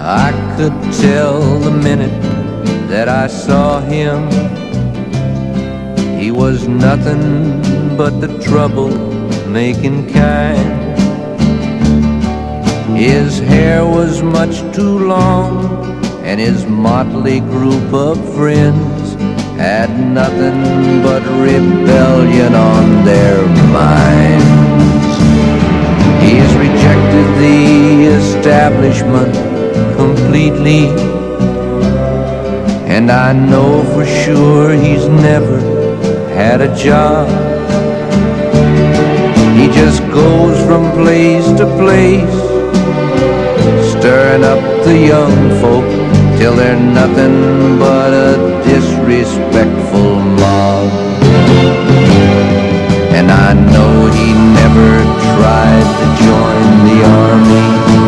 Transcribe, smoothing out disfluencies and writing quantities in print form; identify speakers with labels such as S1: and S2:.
S1: I could tell the minute that I saw him he was nothing but the trouble-making kind. His hair was much too long, and his motley group of friends had nothing but rebellion on their minds. He has rejected the establishment completely, and I know for sure he's never had a job. He just goes from place to place, stirring up the young folk till they're nothing but a disrespectful mob. And I know he never tried to join the army,